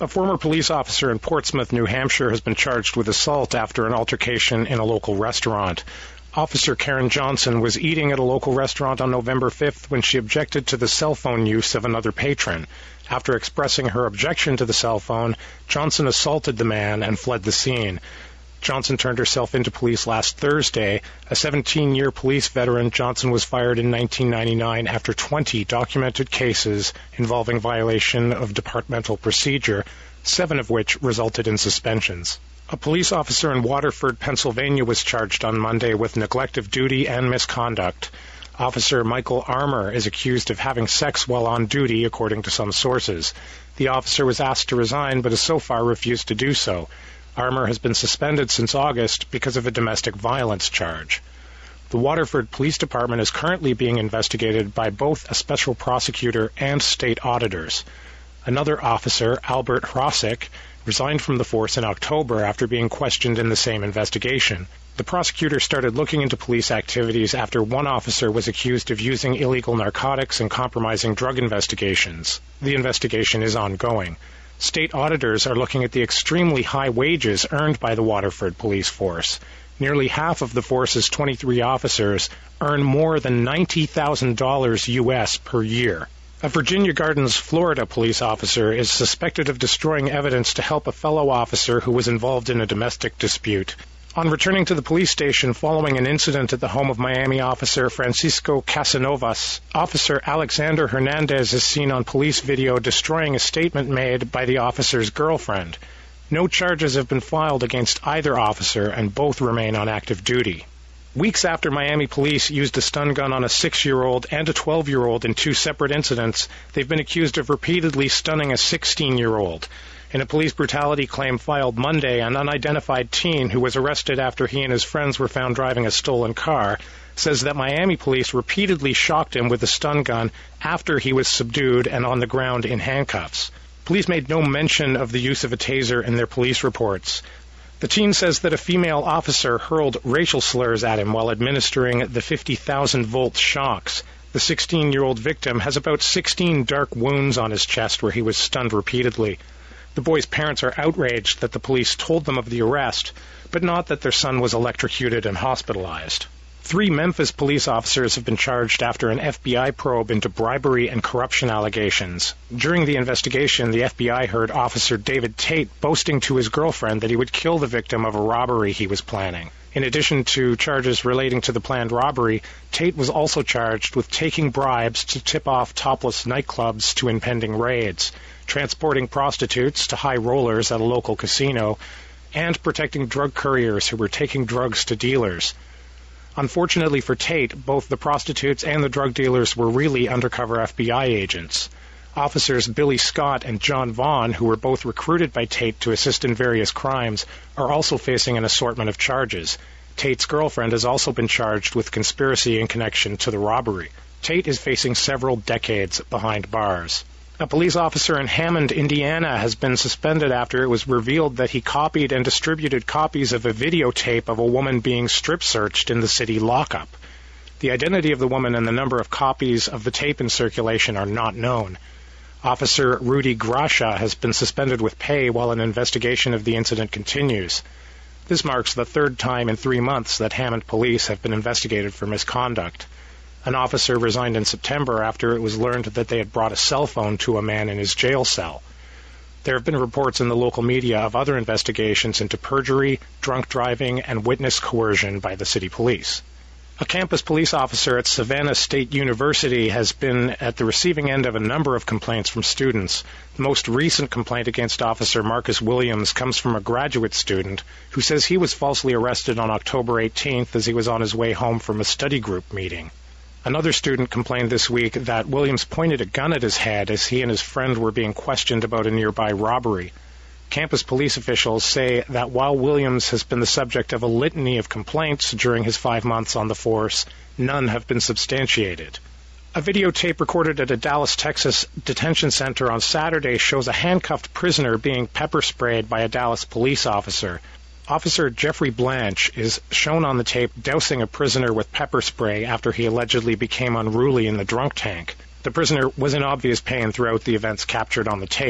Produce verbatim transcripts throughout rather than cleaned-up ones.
A former police officer in Portsmouth, New Hampshire, has been charged with assault after an altercation in a local restaurant. Officer Karen Johnson was eating at a local restaurant on November fifth when she objected to the cell phone use of another patron. After expressing her objection to the cell phone, Johnson assaulted the man and fled the scene. Johnson turned herself into police last Thursday. A seventeen-year police veteran, Johnson was fired in nineteen ninety-nine after twenty documented cases involving violation of departmental procedure, seven of which resulted in suspensions. A police officer in Waterford, Pennsylvania, was charged on Monday with neglect of duty and misconduct. Officer Michael Armour is accused of having sex while on duty, according to some sources. The officer was asked to resign, but has so far refused to do so. Armour has been suspended since August because of a domestic violence charge. The Waterford Police Department is currently being investigated by both a special prosecutor and state auditors. Another officer, Albert Hrosik, resigned from the force in October after being questioned in the same investigation. The prosecutor started looking into police activities after one officer was accused of using illegal narcotics and compromising drug investigations. The investigation is ongoing. State auditors are looking at the extremely high wages earned by the Waterford police force. Nearly half of the force's twenty-three officers earn more than ninety thousand dollars U S per year. A Virginia Gardens, Florida police officer is suspected of destroying evidence to help a fellow officer who was involved in a domestic dispute. On returning to the police station following an incident at the home of Miami officer Francisco Casanovas, Officer Alexander Hernandez is seen on police video destroying a statement made by the officer's girlfriend. No charges have been filed against either officer, and both remain on active duty. Weeks after Miami police used a stun gun on a six-year-old and a twelve-year-old in two separate incidents, they've been accused of repeatedly stunning a sixteen-year-old. In a police brutality claim filed Monday, an unidentified teen who was arrested after he and his friends were found driving a stolen car says that Miami police repeatedly shocked him with a stun gun after he was subdued and on the ground in handcuffs. Police made no mention of the use of a taser in their police reports. The teen says that a female officer hurled racial slurs at him while administering the fifty thousand volt shocks. The sixteen-year-old victim has about sixteen dark wounds on his chest where he was stunned repeatedly. The boy's parents are outraged that the police told them of the arrest, but not that their son was electrocuted and hospitalized. Three Memphis police officers have been charged after an F B I probe into bribery and corruption allegations. During the investigation, the F B I heard Officer David Tate boasting to his girlfriend that he would kill the victim of a robbery he was planning. In addition to charges relating to the planned robbery, Tate was also charged with taking bribes to tip off topless nightclubs to impending raids, transporting prostitutes to high rollers at a local casino, and protecting drug couriers who were taking drugs to dealers. Unfortunately for Tate, both the prostitutes and the drug dealers were really undercover F B I agents. Officers Billy Scott and John Vaughn, who were both recruited by Tate to assist in various crimes, are also facing an assortment of charges. Tate's girlfriend has also been charged with conspiracy in connection to the robbery. Tate is facing several decades behind bars. A police officer in Hammond, Indiana, has been suspended after it was revealed that he copied and distributed copies of a videotape of a woman being strip-searched in the city lockup. The identity of the woman and the number of copies of the tape in circulation are not known. Officer Rudy Gracia has been suspended with pay while an investigation of the incident continues. This marks the third time in three months that Hammond police have been investigated for misconduct. An officer resigned in September after it was learned that they had brought a cell phone to a man in his jail cell. There have been reports in the local media of other investigations into perjury, drunk driving, and witness coercion by the city police. A campus police officer at Savannah State University has been at the receiving end of a number of complaints from students. The most recent complaint against Officer Marcus Williams comes from a graduate student who says he was falsely arrested on October eighteenth as he was on his way home from a study group meeting. Another student complained this week that Williams pointed a gun at his head as he and his friend were being questioned about a nearby robbery. Campus police officials say that while Williams has been the subject of a litany of complaints during his five months on the force, none have been substantiated. A videotape recorded at a Dallas, Texas detention center on Saturday shows a handcuffed prisoner being pepper sprayed by a Dallas police officer. Officer Jeffrey Blanche is shown on the tape dousing a prisoner with pepper spray after he allegedly became unruly in the drunk tank. The prisoner was in obvious pain throughout the events captured on the tape.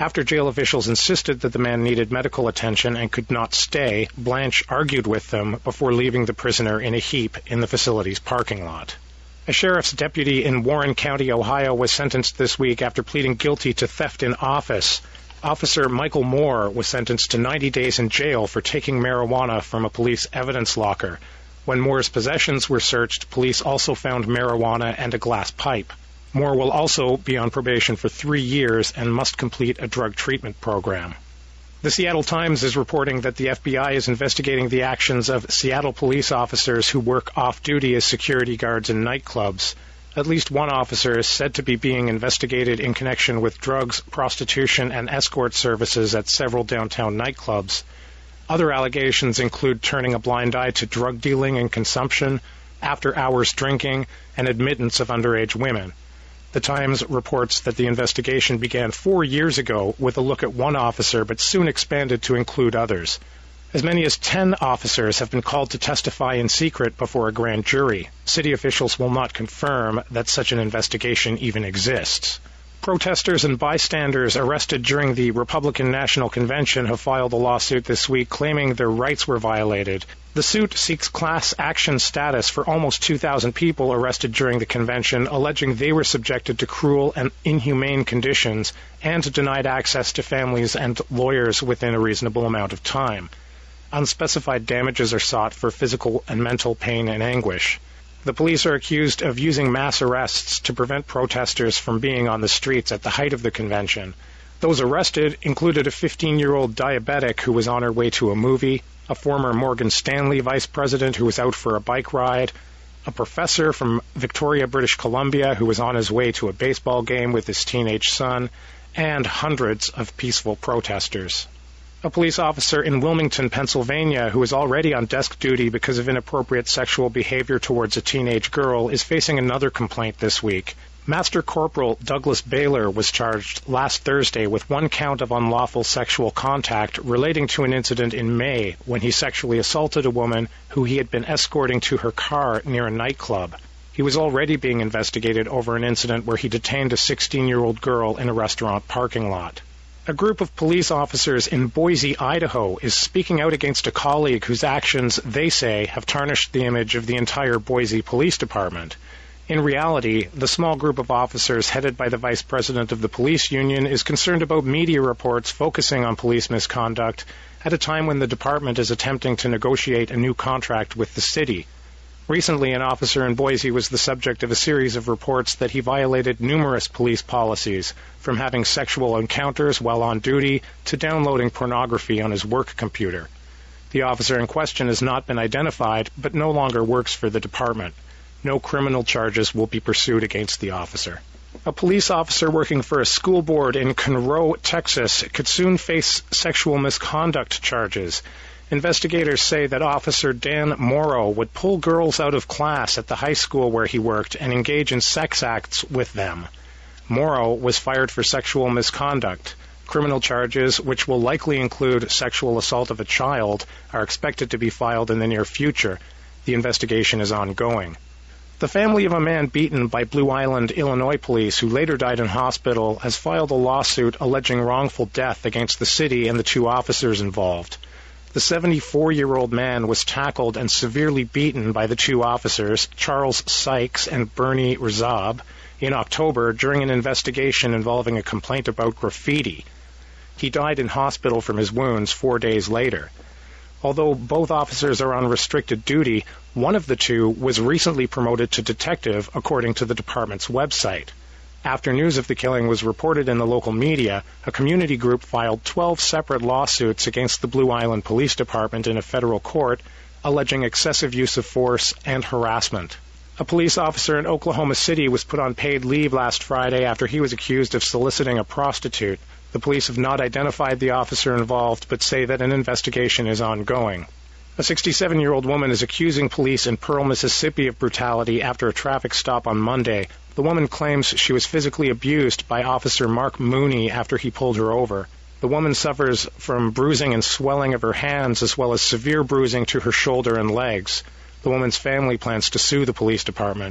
After jail officials insisted that the man needed medical attention and could not stay, Blanche argued with them before leaving the prisoner in a heap in the facility's parking lot. A sheriff's deputy in Warren County, Ohio, was sentenced this week after pleading guilty to theft in office. Officer Michael Moore was sentenced to ninety days in jail for taking marijuana from a police evidence locker. When Moore's possessions were searched, police also found marijuana and a glass pipe. Moore will also be on probation for three years and must complete a drug treatment program. The Seattle Times is reporting that the F B I is investigating the actions of Seattle police officers who work off-duty as security guards in nightclubs. At least one officer is said to be being investigated in connection with drugs, prostitution, and escort services at several downtown nightclubs. Other allegations include turning a blind eye to drug dealing and consumption, after-hours drinking, and admittance of underage women. The Times reports that the investigation began four years ago with a look at one officer, but soon expanded to include others. As many as ten officers have been called to testify in secret before a grand jury. City officials will not confirm that such an investigation even exists. Protesters and bystanders arrested during the Republican National Convention have filed a lawsuit this week claiming their rights were violated. The suit seeks class action status for almost two thousand people arrested during the convention, alleging they were subjected to cruel and inhumane conditions and denied access to families and lawyers within a reasonable amount of time. Unspecified damages are sought for physical and mental pain and anguish. The police are accused of using mass arrests to prevent protesters from being on the streets at the height of the convention. Those arrested included a fifteen-year-old diabetic who was on her way to a movie, a former Morgan Stanley vice president who was out for a bike ride, a professor from Victoria, British Columbia who was on his way to a baseball game with his teenage son, and hundreds of peaceful protesters. A police officer in Wilmington, Pennsylvania, who is already on desk duty because of inappropriate sexual behavior towards a teenage girl, is facing another complaint this week. Master Corporal Douglas Baylor was charged last Thursday with one count of unlawful sexual contact relating to an incident in May when he sexually assaulted a woman who he had been escorting to her car near a nightclub. He was already being investigated over an incident where he detained a sixteen-year-old girl in a restaurant parking lot. A group of police officers in Boise, Idaho, is speaking out against a colleague whose actions, they say, have tarnished the image of the entire Boise Police Department. In reality, the small group of officers headed by the vice president of the police union is concerned about media reports focusing on police misconduct at a time when the department is attempting to negotiate a new contract with the city. Recently, an officer in Boise was the subject of a series of reports that he violated numerous police policies, from having sexual encounters while on duty to downloading pornography on his work computer. The officer in question has not been identified, but no longer works for the department. No criminal charges will be pursued against the officer. A police officer working for a school board in Conroe, Texas, could soon face sexual misconduct charges. Investigators say that Officer Dan Morrow would pull girls out of class at the high school where he worked and engage in sex acts with them. Morrow was fired for sexual misconduct. Criminal charges, which will likely include sexual assault of a child, are expected to be filed in the near future. The investigation is ongoing. The family of a man beaten by Blue Island, Illinois police who later died in hospital has filed a lawsuit alleging wrongful death against the city and the two officers involved. The seventy-four-year-old man was tackled and severely beaten by the two officers, Charles Sykes and Bernie Rizab, in October during an investigation involving a complaint about graffiti. He died in hospital from his wounds four days later. Although both officers are on restricted duty, one of the two was recently promoted to detective, according to the department's website. After news of the killing was reported in the local media, a community group filed twelve separate lawsuits against the Blue Island Police Department in a federal court, alleging excessive use of force and harassment. A police officer in Oklahoma City was put on paid leave last Friday after he was accused of soliciting a prostitute. The police have not identified the officer involved, but say that an investigation is ongoing. A sixty-seven-year-old woman is accusing police in Pearl, Mississippi of brutality after a traffic stop on Monday. The woman claims she was physically abused by Officer Mark Mooney after he pulled her over. The woman suffers from bruising and swelling of her hands as well as severe bruising to her shoulder and legs. The woman's family plans to sue the police department.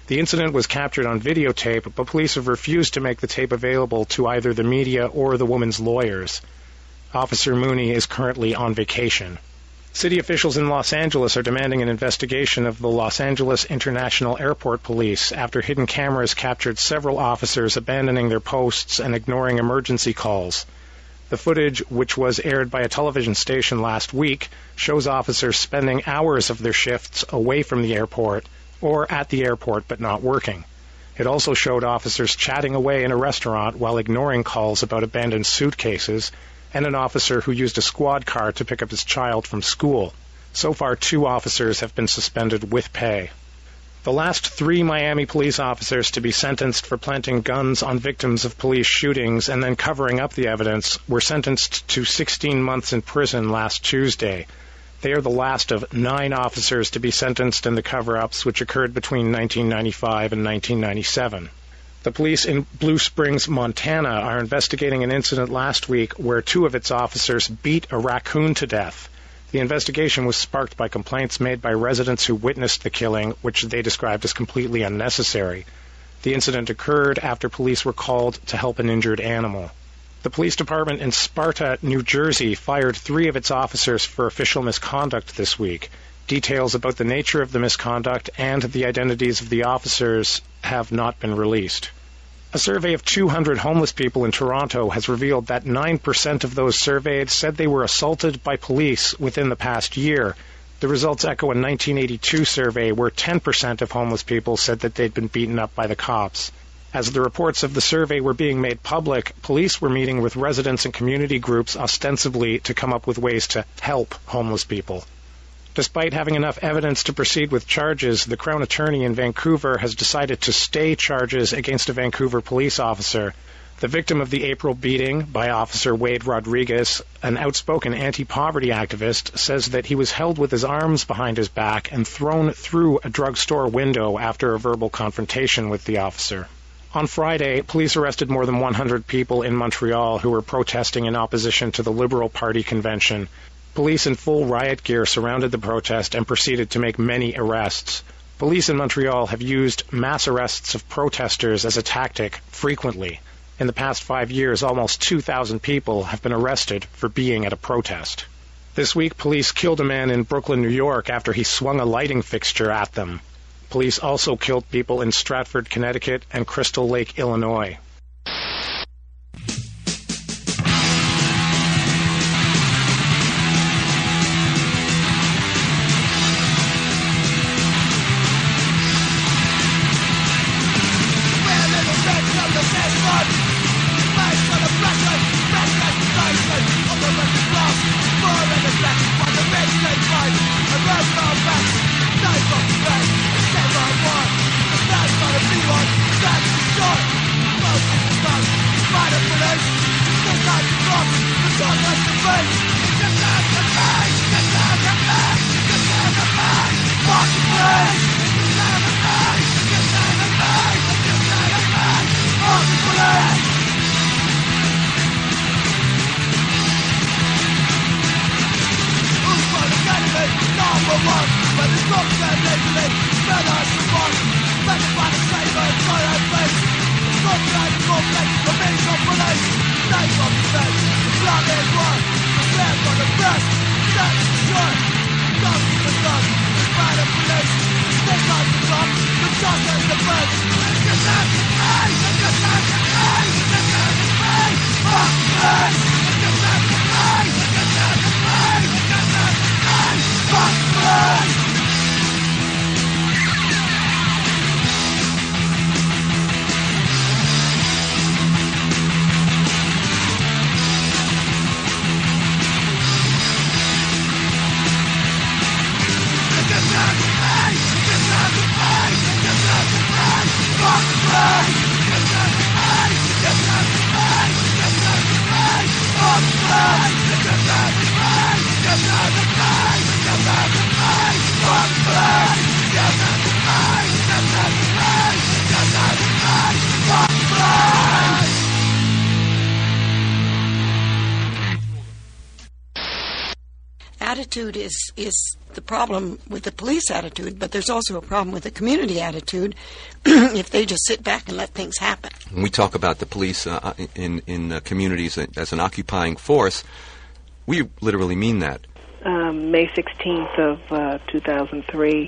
The incident was captured on videotape, but police have refused to make the tape available to either the media or the woman's lawyers. Officer Mooney is currently on vacation. City officials in Los Angeles are demanding an investigation of the Los Angeles International Airport Police after hidden cameras captured several officers abandoning their posts and ignoring emergency calls. The footage, which was aired by a television station last week, shows officers spending hours of their shifts away from the airport or at the airport but not working. It also showed officers chatting away in a restaurant while ignoring calls about abandoned suitcases, and an officer who used a squad car to pick up his child from school. So far, two officers have been suspended with pay. The last three Miami police officers to be sentenced for planting guns on victims of police shootings and then covering up the evidence were sentenced to sixteen months in prison last Tuesday. They are the last of nine officers to be sentenced in the cover-ups, which occurred between nineteen ninety-five and nineteen ninety-seven. The police in Blue Springs, Montana, are investigating an incident last week where two of its officers beat a raccoon to death. The investigation was sparked by complaints made by residents who witnessed the killing, which they described as completely unnecessary. The incident occurred after police were called to help an injured animal. The police department in Sparta, New Jersey, fired three of its officers for official misconduct this week. Details about the nature of the misconduct and the identities of the officers have not been released. A survey of two hundred homeless people in Toronto has revealed that nine percent of those surveyed said they were assaulted by police within the past year. The results echo a nineteen eighty-two survey where ten percent of homeless people said that they'd been beaten up by the cops. As the reports of the survey were being made public, police were meeting with residents and community groups ostensibly to come up with ways to help homeless people. Despite having enough evidence to proceed with charges, the Crown Attorney in Vancouver has decided to stay charges against a Vancouver police officer. The victim of the April beating by Officer Wade Rodriguez, an outspoken anti-poverty activist, says that he was held with his arms behind his back and thrown through a drugstore window after a verbal confrontation with the officer. On Friday, police arrested more than one hundred people in Montreal who were protesting in opposition to the Liberal Party convention. Police in full riot gear surrounded the protest and proceeded to make many arrests. Police in Montreal have used mass arrests of protesters as a tactic frequently. In the past five years, almost two thousand people have been arrested for being at a protest. This week, police killed a man in Brooklyn, New York, after he swung a lighting fixture at them. Police also killed people in Stratford, Connecticut, and Crystal Lake, Illinois. Fuck! attitude is is the problem with the police attitude, but there's also a problem with the community attitude if they just sit back and let things happen. When we talk about the police uh, in, in uh, communities as an occupying force, we literally mean that. Um, May sixteenth of uh, two thousand three,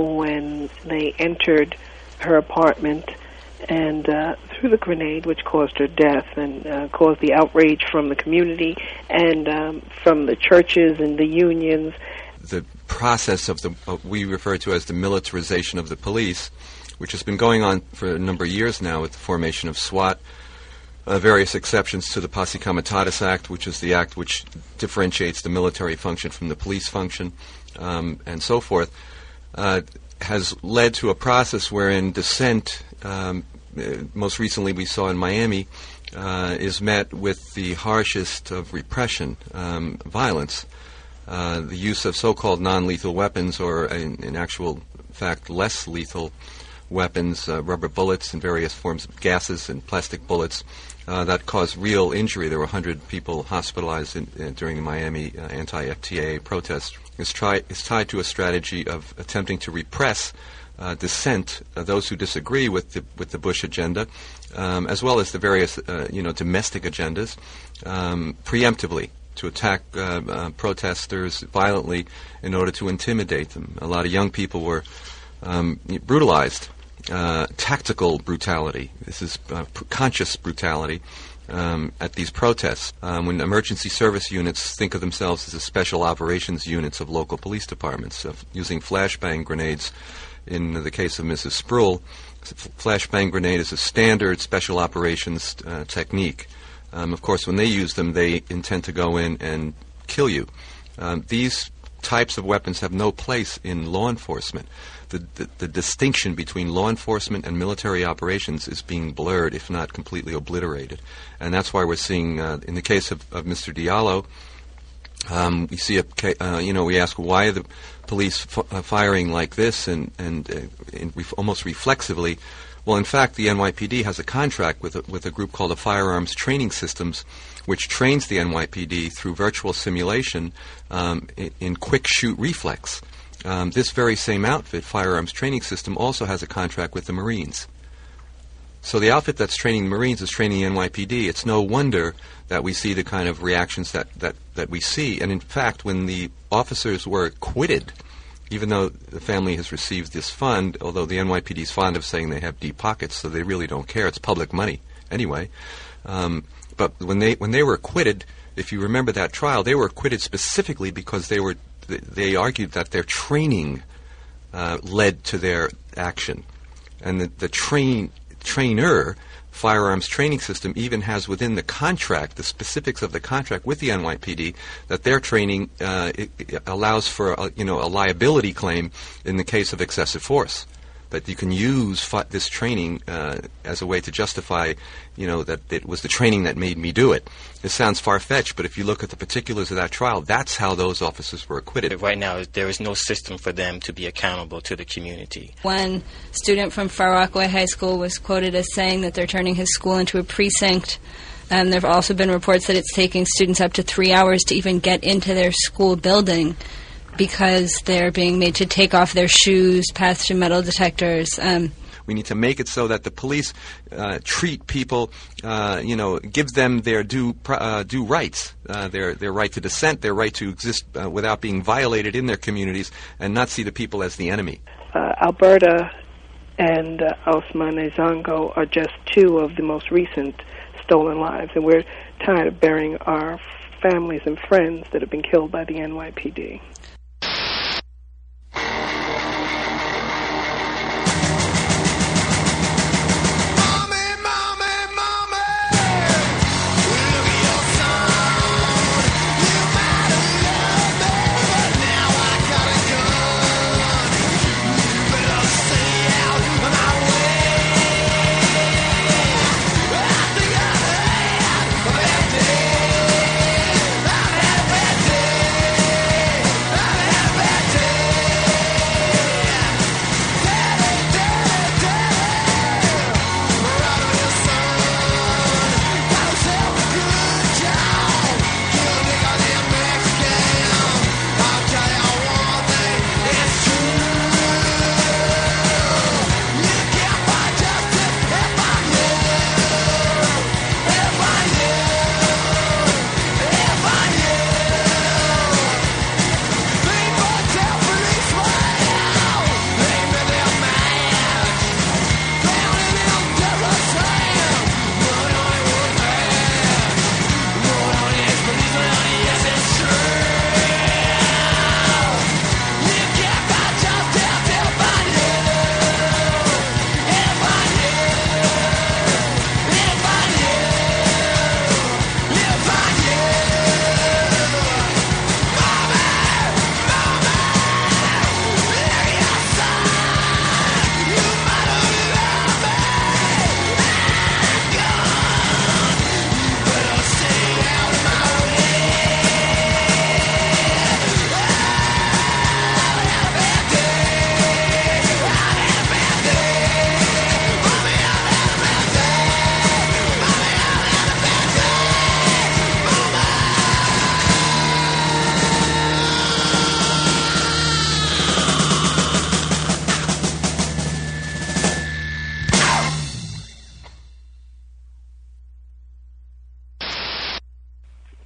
when they entered her apartment and uh, threw the grenade, which caused her death and uh, caused the outrage from the community and um, from the churches and the unions. The process of the uh, we refer to as the militarization of the police, which has been going on for a number of years now with the formation of SWAT, uh, various exceptions to the Posse Comitatus Act, which is the act which differentiates the military function from the police function, um, and so forth, uh, has led to a process wherein dissent, um, most recently we saw in Miami, uh, is met with the harshest of repression, um, violence. Uh, the use of so-called non-lethal weapons, or in, in actual fact less lethal weapons, uh, rubber bullets and various forms of gases and plastic bullets, uh, that caused real injury. There were one hundred people hospitalized in, uh, during the Miami uh, anti-F T A protest. Is, try, is tied to a strategy of attempting to repress uh, dissent, uh, those who disagree with the with the Bush agenda, um, as well as the various uh, you know domestic agendas, um, preemptively, to attack uh, uh, protesters violently in order to intimidate them. A lot of young people were um, brutalized. Uh, tactical brutality. This is uh, pr- conscious brutality um, at these protests. Um, when emergency service units think of themselves as the special operations units of local police departments, of using flashbang grenades. In the case of Missus Spruill, flashbang grenade is a standard special operations uh, technique. Um, of course, when they use them, they intend to go in and kill you. Um, these types of weapons have no place in law enforcement. The, the, the distinction between law enforcement and military operations is being blurred, if not completely obliterated. And that's why we're seeing, uh, in the case of, of Mister Diallo, um, we see a, uh, you know, we ask why are the police f- uh, firing like this, and and uh, in ref- almost reflexively. Well, in fact, the N Y P D has a contract with a, with a group called the Firearms Training Systems, which trains the N Y P D through virtual simulation um, in, in quick shoot reflex. Um, this very same outfit, Firearms Training System, also has a contract with the Marines. So the outfit that's training the Marines is training the N Y P D. It's no wonder that we see the kind of reactions that, that, that we see. And in fact, when the officers were acquitted, even though the family has received this fund, although the N Y P D is fond of saying they have deep pockets, so they really don't care. It's public money anyway. Um, but when they when they were acquitted, if you remember that trial, they were acquitted specifically because they were they argued that their training uh, led to their action, and the, the train trainer. Firearms Training System even has within the contract, the specifics of the contract with the N Y P D, that their training uh, it, it allows for a, you know a liability claim in the case of excessive force. That you can use fi- this training uh, as a way to justify, you know, that it was the training that made me do it. This sounds far-fetched, but if you look at the particulars of that trial, that's how those officers were acquitted. Right now, there is no system for them to be accountable to the community. One student from Far Rockaway High School was quoted as saying that they're turning his school into a precinct. Um, there have also been reports that it's taking students up to three hours to even get into their school building, because they're being made to take off their shoes, pass through metal detectors. Um, we need to make it so that the police uh, treat people, uh, you know, give them their due uh, due rights, uh, their their right to dissent, their right to exist uh, without being violated in their communities, and not see the people as the enemy. Uh, Alberta and uh, Ousmane Zongo are just two of the most recent stolen lives, and we're tired of burying our families and friends that have been killed by the N Y P D.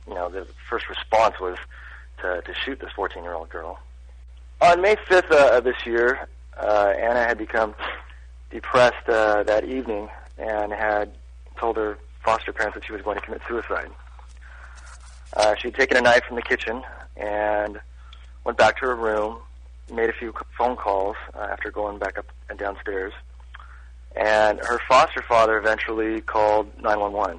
you know, the first response was to, to shoot this fourteen-year-old girl. On May fifth uh, of this year, uh, Anna had become depressed uh, that evening and had told her foster parents that she was going to commit suicide. Uh, she had taken a knife from the kitchen and went back to her room, made a few phone calls uh, after going back up and downstairs, and her foster father eventually called nine one one.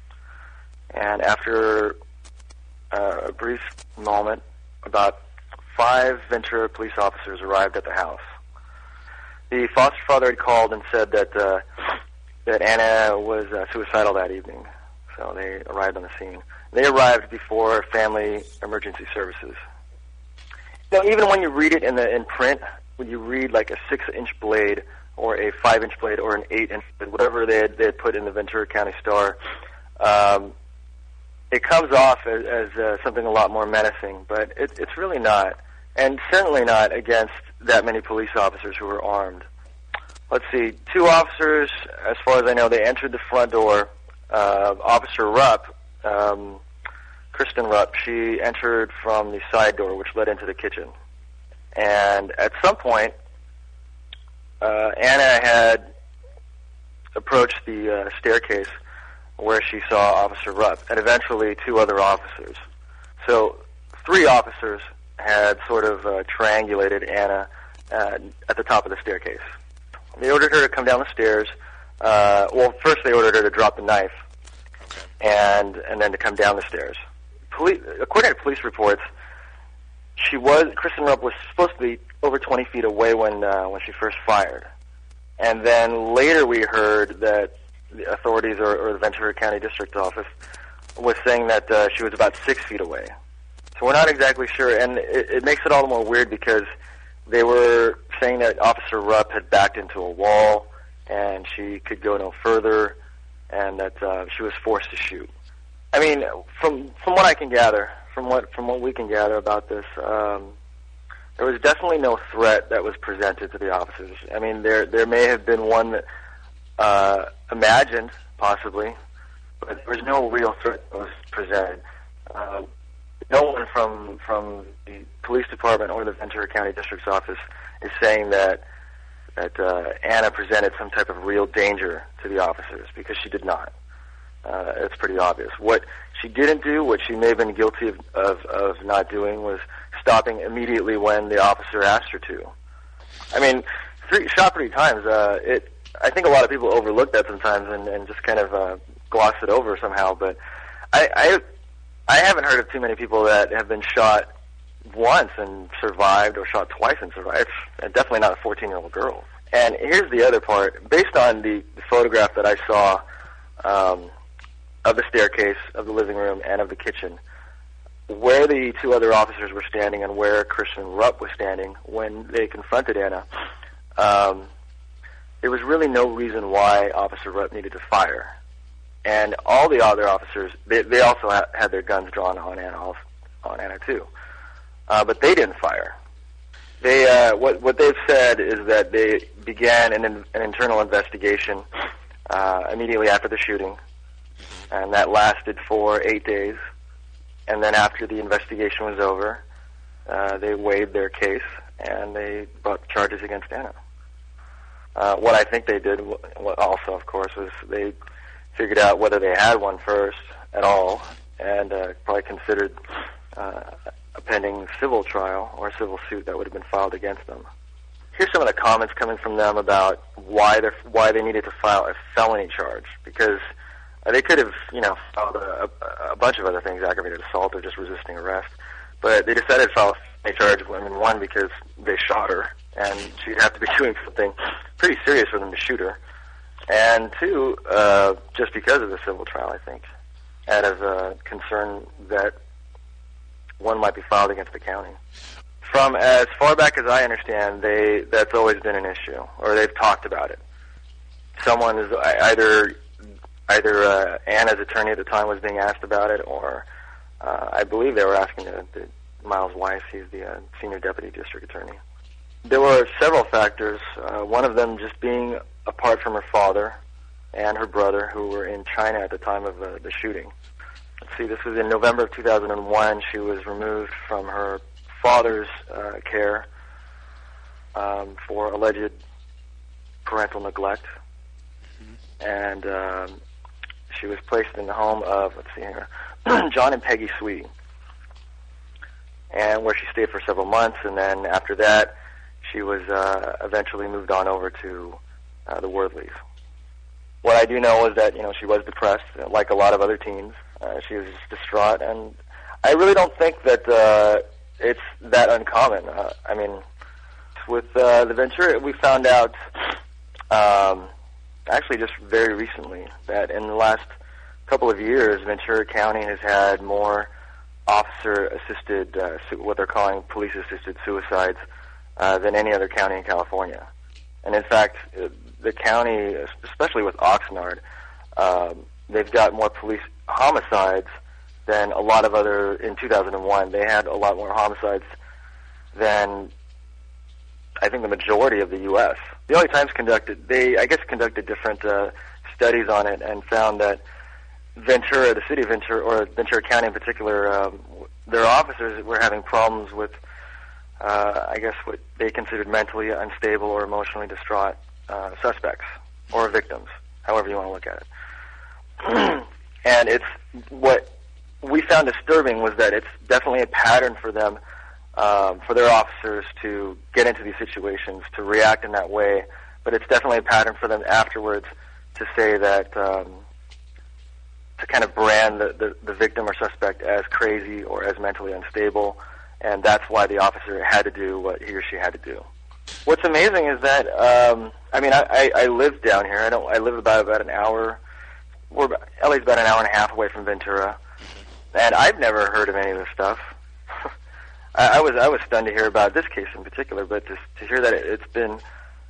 And after uh, a brief moment, about five Ventura police officers arrived at the house. The foster father had called and said that uh, that Anna was uh, suicidal that evening, so they arrived on the scene. They arrived before Family Emergency Services. Now, even when you read it in the in print, when you read like a six-inch blade or a five-inch blade or an eight-inch blade, whatever they had, they had put in the Ventura County Star, um, it comes off as, as uh, something a lot more menacing, but it, it's really not, and certainly not against that many police officers who were armed. Let's see, two officers, as far as I know, they entered the front door. Uh, Officer Rupp, um, Kristen Rupp, she entered from the side door, which led into the kitchen. And at some point, uh, Anna had approached the uh, staircase where she saw Officer Rupp, and eventually two other officers. So three officers had sort of uh, triangulated Anna uh, at the top of the staircase. They ordered her to come down the stairs. Uh, well, first they ordered her to drop the knife, and and then to come down the stairs. Police, according to police reports, she was Kristen Rupp was supposed to be over twenty feet away when uh, when she first fired, and then later we heard that the authorities or, or the Ventura County District Office was saying that uh, she was about six feet away. So we're not exactly sure, and it, it makes it all the more weird because they were saying that Officer Rupp had backed into a wall and she could go no further, and that uh, she was forced to shoot. I mean, from from what I can gather, from what from what we can gather about this, um, there was definitely no threat that was presented to the officers. I mean, there there may have been one that, uh, imagined, possibly, but there was no real threat that was presented. Uh, no one from from the police department or the Ventura County District's office is saying that that uh, Anna presented some type of real danger to the officers, because she did not. Uh, it's pretty obvious. What she didn't do, what she may have been guilty of, of, of not doing, was stopping immediately when the officer asked her to. I mean, three, shot three times. Uh, it. I think a lot of people overlook that sometimes and, and just kind of uh, gloss it over somehow. But I, I, I haven't heard of too many people that have been shot once and survived, or shot twice and survived. It's definitely not a fourteen-year-old girl. And here's the other part. Based on the, the photograph that I saw um, of the staircase, of the living room, and of the kitchen, where the two other officers were standing and where Kristen Rupp was standing when they confronted Anna, um, there was really no reason why Officer Rupp needed to fire. And all the other officers, they, they also ha- had their guns drawn on Anna, on Anna too. Uh, but they didn't fire. They uh, what what they've said is that they began an, an internal investigation uh, immediately after the shooting, and that lasted for eight days. And then after the investigation was over, uh, they waived their case and they brought charges against Anna. Uh, what I think they did, what also of course, was they figured out whether they had one first at all, and uh, probably considered uh, a pending civil trial or a civil suit that would have been filed against them. Here's some of the comments coming from them about why they why they needed to file a felony charge, because uh, they could have, you know, filed a, a, a bunch of other things, aggravated assault or just resisting arrest, but they decided to file a charge. I mean, one, because they shot her, and she'd have to be doing something pretty serious for them to shoot her, and two, uh, just because of the civil trial, I think, out of uh, concern that one might be filed against the county. From as far back as I understand, they that's always been an issue, or they've talked about it. Someone is either either uh, Anna's attorney at the time was being asked about it, or uh, I believe they were asking the, the Miles Weiss, he's the uh, senior deputy district attorney. There were several factors. Uh, one of them just being apart from her father and her brother, who were in China at the time of uh, the shooting. see, this was in November of two thousand one. She was removed from her father's uh, care um, for alleged parental neglect. Mm-hmm. And um, she was placed in the home of, let's see here, John and Peggy Sweet, and where she stayed for several months. And then after that, she was uh, eventually moved on over to uh, the Wortleys. What I do know is that, you know, she was depressed, like a lot of other teens. Uh, she was just distraught, and I really don't think that uh, it's that uncommon. Uh, I mean, with uh, the Ventura, we found out, um, actually just very recently, that in the last couple of years, Ventura County has had more officer-assisted, uh, su- what they're calling police-assisted suicides, uh, than any other county in California. And in fact, uh, the county, especially with Oxnard, um, they've got more police homicides than a lot of other, in two thousand one, they had a lot more homicides than, I think, the majority of the U S The L A Times conducted, they, I guess, conducted different uh, studies on it and found that Ventura, the city of Ventura, or Ventura County in particular, um, their officers were having problems with, uh, I guess, what they considered mentally unstable or emotionally distraught uh, suspects or victims, however you want to look at it. And it's what we found disturbing was that it's definitely a pattern for them, um, for their officers to get into these situations, to react in that way. But it's definitely a pattern for them afterwards to say that, um, to kind of brand the, the, the victim or suspect as crazy or as mentally unstable, and that's why the officer had to do what he or she had to do. What's amazing is that, um, I mean, I, I, I live down here. I don't. I live about about an hour. We're about, L A's about an hour and a half away from Ventura, and I've never heard of any of this stuff. I, I was I was stunned to hear about this case in particular, but to, to hear that it, it's been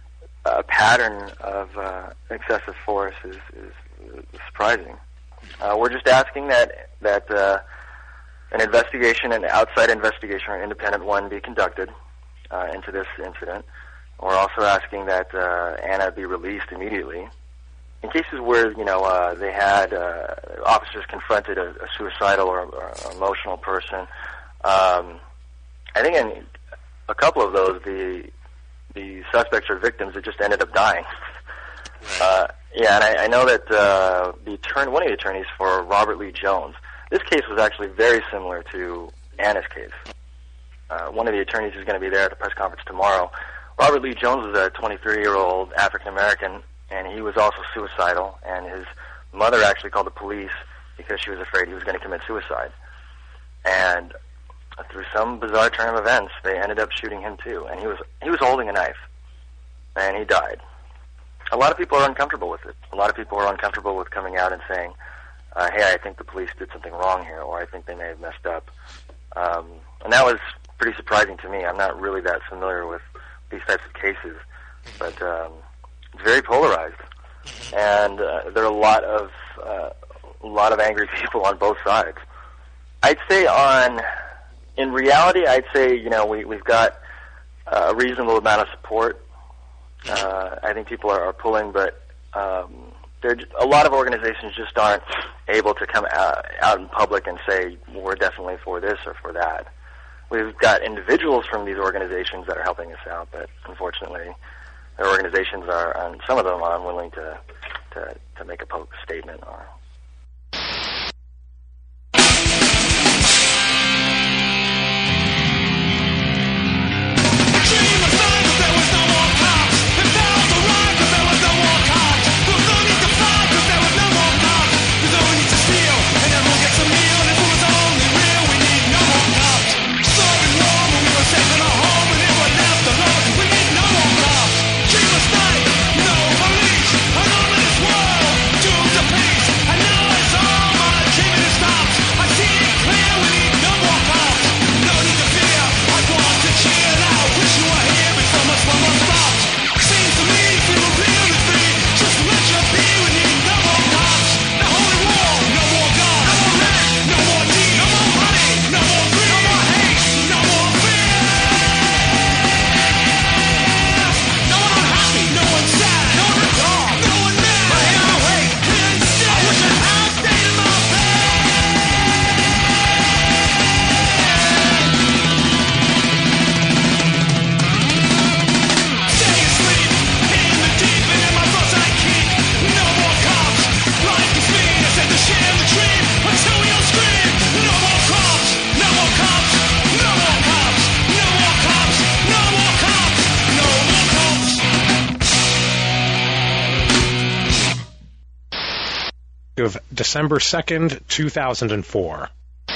a pattern of uh, excessive force is, is surprising. Uh, we're just asking that that uh, an investigation, an outside investigation or an independent one, be conducted uh, into this incident. We're also asking that uh, Anna be released immediately. In cases where, you know, uh, they had uh, officers confronted a, a suicidal or, or emotional person, um, I think in a couple of those, the the suspects or victims that just ended up dying. Uh, yeah, and I, I know that uh, the attorney, one of the attorneys for Robert Lee Jones, this case was actually very similar to Anna's case. Uh, one of the attorneys is going to be there at the press conference tomorrow. Robert Lee Jones was a twenty-three-year-old African-American, and he was also suicidal, and his mother actually called the police because she was afraid he was going to commit suicide. And through some bizarre turn of events, they ended up shooting him too, and he was he was holding a knife, and he died. A lot of people are uncomfortable with it. A lot of people are uncomfortable with coming out and saying, uh, hey, I think the police did something wrong here, or I think they may have messed up. Um, and that was pretty surprising to me. I'm not really that familiar with these types of cases, but um, it's very polarized, and uh, there are a lot of uh, a lot of angry people on both sides. I'd say on, in reality, I'd say, you know, we, we've got uh, a reasonable amount of support. Uh, I think people are, are pulling, but um, there a lot of organizations just aren't able to come out, out in public and say, we're definitely for this or for that. We've got individuals from these organizations that are helping us out, but unfortunately, their organizations are, and some of them are unwilling to, to, to make a public statement or Peace. of December second, two thousand four.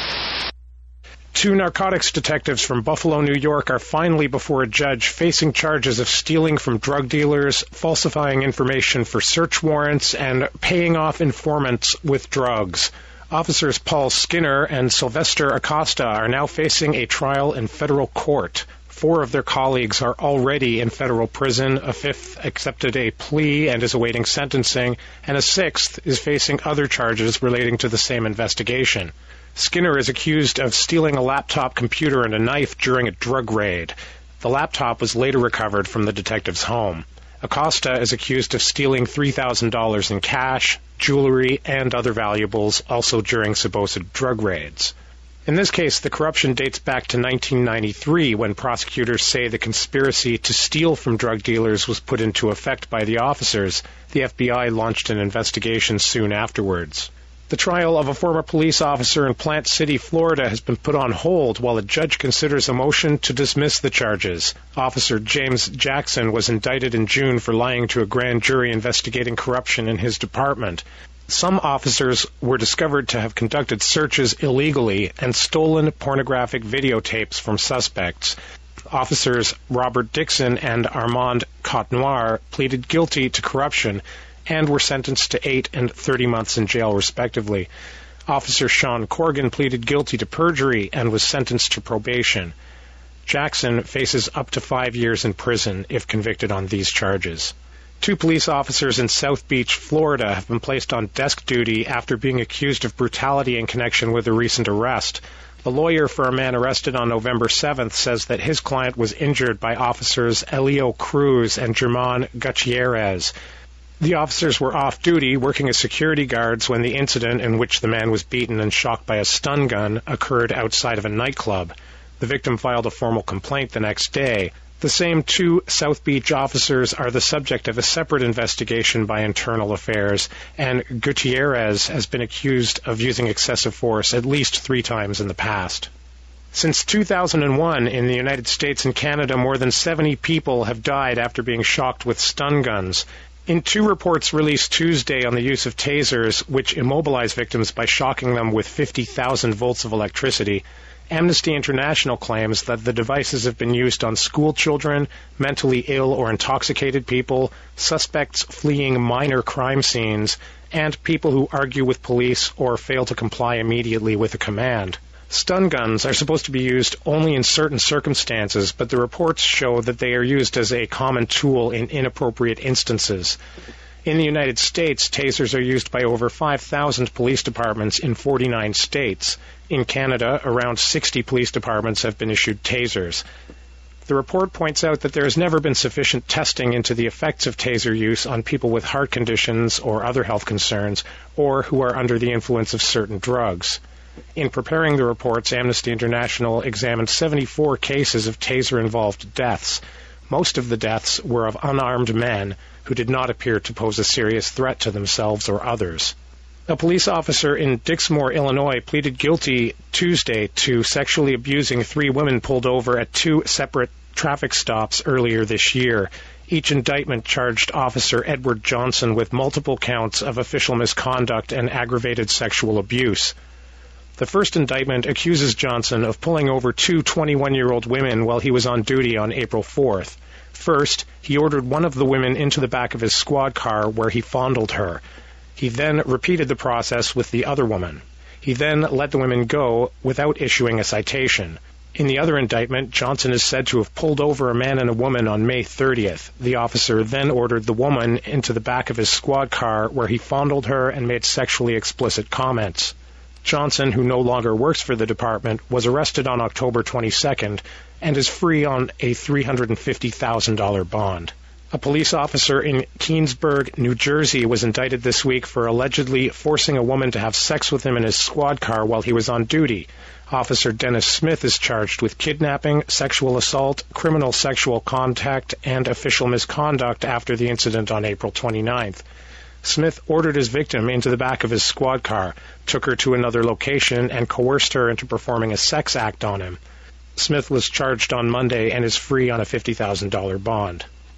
Two narcotics detectives from Buffalo, New York are finally before a judge facing charges of stealing from drug dealers, falsifying information for search warrants, and paying off informants with drugs. Officers Paul Skinner and Sylvester Acosta are now facing a trial in federal court. Four of their colleagues are already in federal prison. A fifth accepted a plea and is awaiting sentencing, and a sixth is facing other charges relating to the same investigation. Skinner is accused of stealing a laptop computer and a knife during a drug raid. The laptop was later recovered from the detective's home. Acosta is accused of stealing three thousand dollars in cash, jewelry, and other valuables, also during supposed drug raids. In this case, the corruption dates back to nineteen ninety-three, when prosecutors say the conspiracy to steal from drug dealers was put into effect by the officers. The F B I launched an investigation soon afterwards. The trial of a former police officer in Plant City, Florida, has been put on hold while a judge considers a motion to dismiss the charges. Officer James Jackson was indicted in June for lying to a grand jury investigating corruption in his department. Some officers were discovered to have conducted searches illegally and stolen pornographic videotapes from suspects. Officers Robert Dixon and Armand Cotenoir pleaded guilty to corruption and were sentenced to eight and thirty months in jail, respectively. Officer Sean Corrigan pleaded guilty to perjury and was sentenced to probation. Jackson faces up to five years in prison if convicted on these charges. Two police officers in South Beach, Florida, have been placed on desk duty after being accused of brutality in connection with a recent arrest. The lawyer for a man arrested on November seventh says that his client was injured by officers Elio Cruz and German Gutierrez. The officers were off-duty, working as security guards, when the incident in which the man was beaten and shocked by a stun gun occurred outside of a nightclub. The victim filed a formal complaint the next day. The same two South Beach officers are the subject of a separate investigation by Internal Affairs, and Gutierrez has been accused of using excessive force at least three times in the past. Since two thousand one, in the United States and Canada, more than seventy people have died after being shocked with stun guns. In two reports released Tuesday on the use of tasers, which immobilize victims by shocking them with fifty thousand volts of electricity, Amnesty International claims that the devices have been used on school children, mentally ill or intoxicated people, suspects fleeing minor crime scenes, and people who argue with police or fail to comply immediately with a command. Stun guns are supposed to be used only in certain circumstances, but the reports show that they are used as a common tool in inappropriate instances. In the United States, tasers are used by over five thousand police departments in forty-nine states. In Canada, around sixty police departments have been issued tasers. The report points out that there has never been sufficient testing into the effects of taser use on people with heart conditions or other health concerns, or who are under the influence of certain drugs. In preparing the reports, Amnesty International examined seventy-four cases of taser-involved deaths. Most of the deaths were of unarmed men who did not appear to pose a serious threat to themselves or others. A police officer in Dixmoor, Illinois, pleaded guilty Tuesday to sexually abusing three women pulled over at two separate traffic stops earlier this year. Each indictment charged Officer Edward Johnson with multiple counts of official misconduct and aggravated sexual abuse. The first indictment accuses Johnson of pulling over two twenty-one-year-old women while he was on duty on April fourth. First, he ordered one of the women into the back of his squad car where he fondled her. He then repeated the process with the other woman. He then let the women go without issuing a citation. In the other indictment, Johnson is said to have pulled over a man and a woman on May thirtieth. The officer then ordered the woman into the back of his squad car where he fondled her and made sexually explicit comments. Johnson, who no longer works for the department, was arrested on October twenty-second and is free on a three hundred fifty thousand dollars bond. A police officer in Keensburg, New Jersey, was indicted this week for allegedly forcing a woman to have sex with him in his squad car while he was on duty. Officer Dennis Smith is charged with kidnapping, sexual assault, criminal sexual contact, and official misconduct after the incident on April twenty-ninth. Smith ordered his victim into the back of his squad car, took her to another location, and coerced her into performing a sex act on him. Smith was charged on Monday and is free on a fifty thousand dollars bond.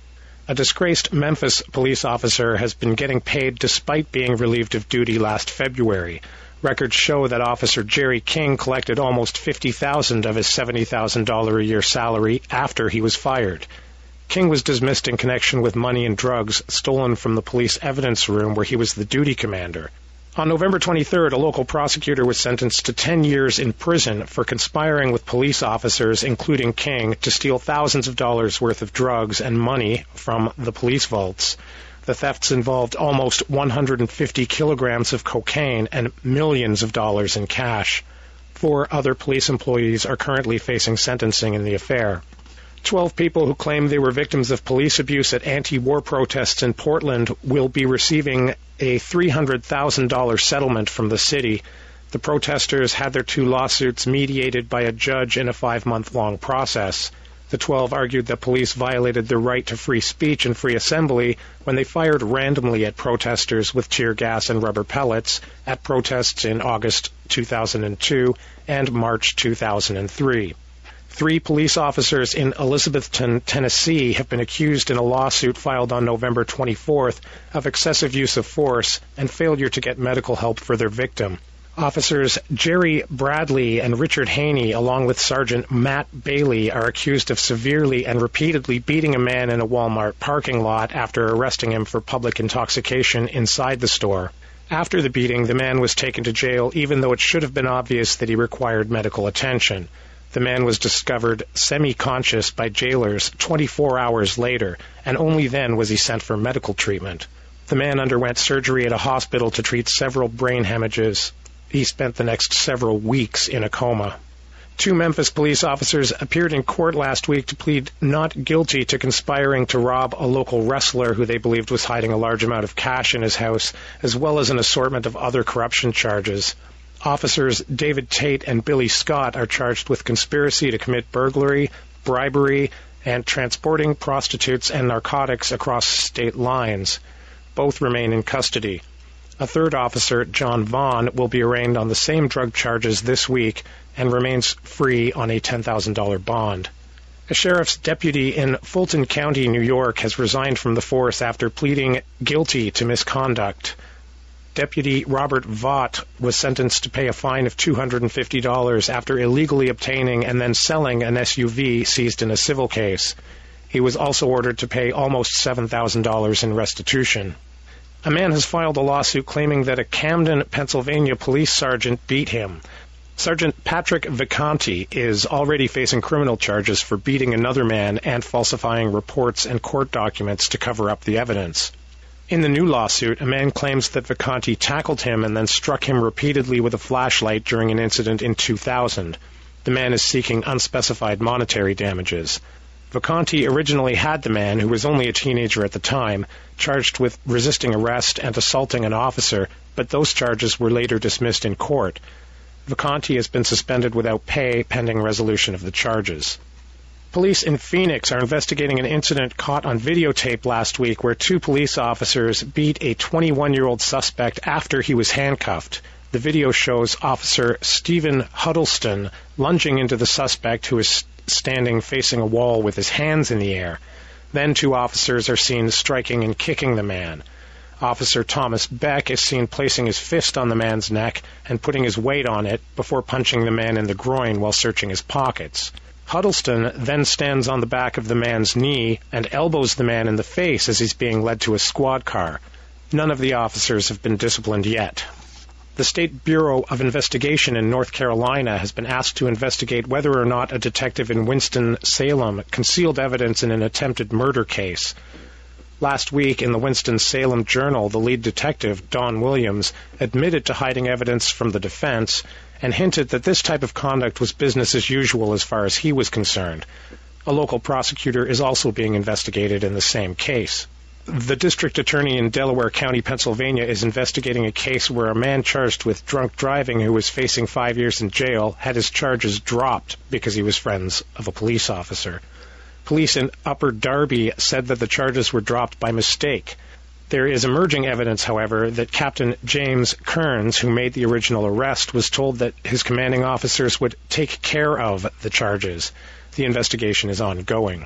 A disgraced Memphis police officer has been getting paid despite being relieved of duty last February. Records show that Officer Jerry King collected almost fifty thousand dollars of his seventy thousand dollars a year salary after he was fired. King was dismissed in connection with money and drugs stolen from the police evidence room where he was the duty commander. On November twenty-third, a local prosecutor was sentenced to ten years in prison for conspiring with police officers, including King, to steal thousands of dollars worth of drugs and money from the police vaults. The thefts involved almost one hundred fifty kilograms of cocaine and millions of dollars in cash. Four other police employees are currently facing sentencing in the affair. Twelve people who claim they were victims of police abuse at anti-war protests in Portland will be receiving a three hundred thousand dollars settlement from the city. The protesters had their two lawsuits mediated by a judge in a five-month-long process. The twelve argued that police violated their right to free speech and free assembly when they fired randomly at protesters with tear gas and rubber pellets at protests in August two thousand two and March two thousand three. Three police officers in Elizabethton, Tennessee, have been accused in a lawsuit filed on November twenty-fourth of excessive use of force and failure to get medical help for their victim. Officers Jerry Bradley and Richard Haney, along with Sergeant Matt Bailey, are accused of severely and repeatedly beating a man in a Walmart parking lot after arresting him for public intoxication inside the store. After the beating, the man was taken to jail, even though it should have been obvious that he required medical attention. The man was discovered semi-conscious by jailers twenty-four hours later, and only then was he sent for medical treatment. The man underwent surgery at a hospital to treat several brain hemorrhages. He spent the next several weeks in a coma. Two Memphis police officers appeared in court last week to plead not guilty to conspiring to rob a local wrestler who they believed was hiding a large amount of cash in his house, as well as an assortment of other corruption charges. Officers David Tate and Billy Scott are charged with conspiracy to commit burglary, bribery, and transporting prostitutes and narcotics across state lines. Both remain in custody. A third officer, John Vaughn, will be arraigned on the same drug charges this week and remains free on a ten thousand dollars bond. A sheriff's deputy in Fulton County, New York, has resigned from the force after pleading guilty to misconduct. Deputy Robert Vaught was sentenced to pay a fine of two hundred fifty dollars after illegally obtaining and then selling an S U V seized in a civil case. He was also ordered to pay almost seven thousand dollars in restitution. A man has filed a lawsuit claiming that a Camden, Pennsylvania police sergeant beat him. Sergeant Patrick Vicanti is already facing criminal charges for beating another man and falsifying reports and court documents to cover up the evidence. In the new lawsuit, a man claims that Vicanti tackled him and then struck him repeatedly with a flashlight during an incident in two thousand. The man is seeking unspecified monetary damages. Vicanti originally had the man, who was only a teenager at the time, charged with resisting arrest and assaulting an officer, but those charges were later dismissed in court. Vicanti has been suspended without pay pending resolution of the charges. Police in Phoenix are investigating an incident caught on videotape last week where two police officers beat a twenty-one-year-old suspect after he was handcuffed. The video shows Officer Stephen Huddleston lunging into the suspect, who is standing facing a wall with his hands in the air. Then two officers are seen striking and kicking the man. Officer Thomas Beck is seen placing his fist on the man's neck and putting his weight on it before punching the man in the groin while searching his pockets. Huddleston then stands on the back of the man's knee and elbows the man in the face as he's being led to a squad car. None of the officers have been disciplined yet. The State Bureau of Investigation in North Carolina has been asked to investigate whether or not a detective in Winston-Salem concealed evidence in an attempted murder case. Last week, in the Winston-Salem Journal, the lead detective, Don Williams, admitted to hiding evidence from the defense and hinted that this type of conduct was business as usual as far as he was concerned. A local prosecutor is also being investigated in the same case. The district attorney in Delaware County, Pennsylvania, is investigating a case where a man charged with drunk driving who was facing five years in jail had his charges dropped because he was friends of a police officer. Police in Upper Darby said that the charges were dropped by mistake. There is emerging evidence, however, that Captain James Kearns, who made the original arrest, was told that his commanding officers would take care of the charges. The investigation is ongoing.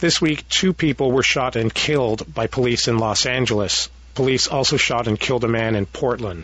This week, two people were shot and killed by police in Los Angeles. Police also shot and killed a man in Portland.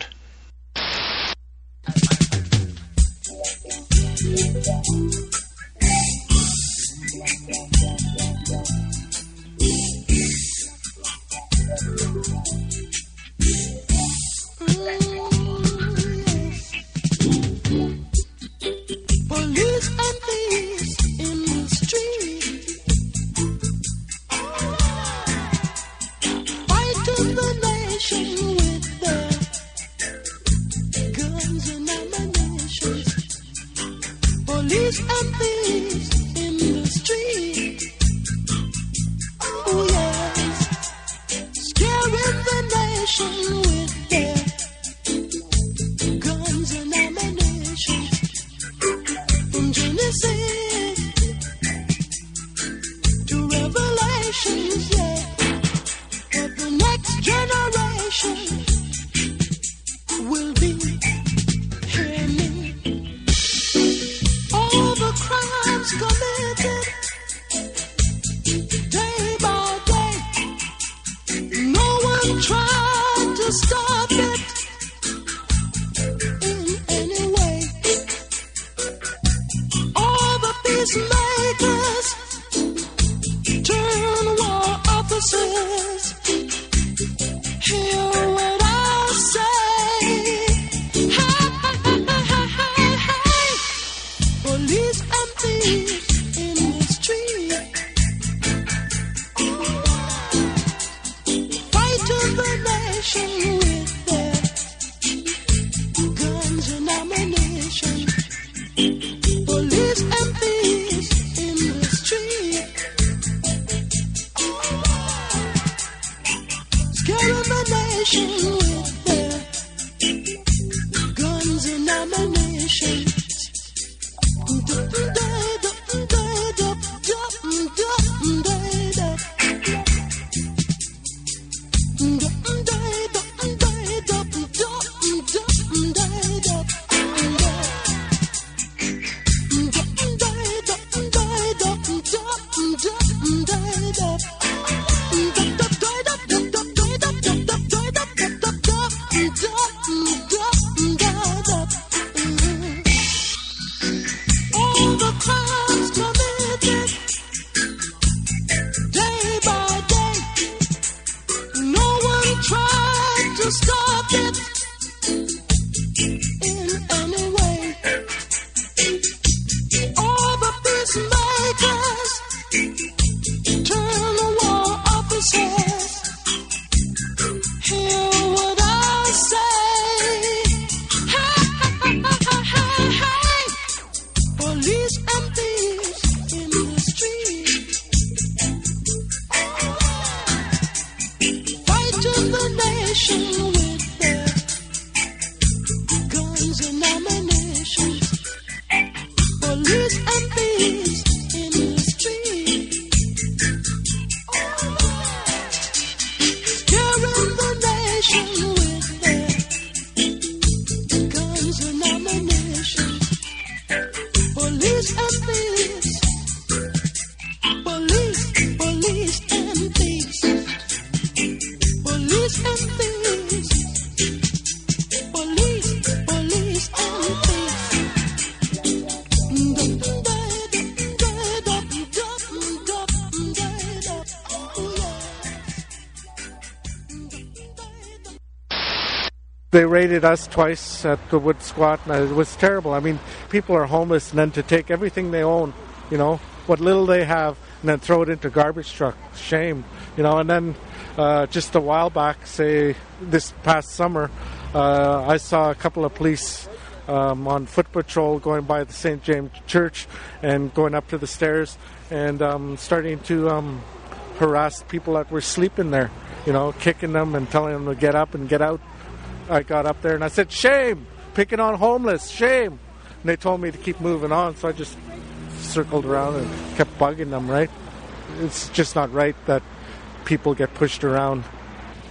They raided us twice at the Wood Squat, and it was terrible. I mean, people are homeless, and then to take everything they own, you know, what little they have, and then throw it into garbage truck. Shame, you know. And then uh, just a while back, say this past summer, uh, I saw a couple of police um, on foot patrol going by the Saint James Church and going up to the stairs and um, starting to um, harass people that were sleeping there, you know, kicking them and telling them to get up and get out. I got up there and I said, shame, picking on homeless, shame. And they told me to keep moving on, so I just circled around and kept bugging them, right? It's just not right that people get pushed around.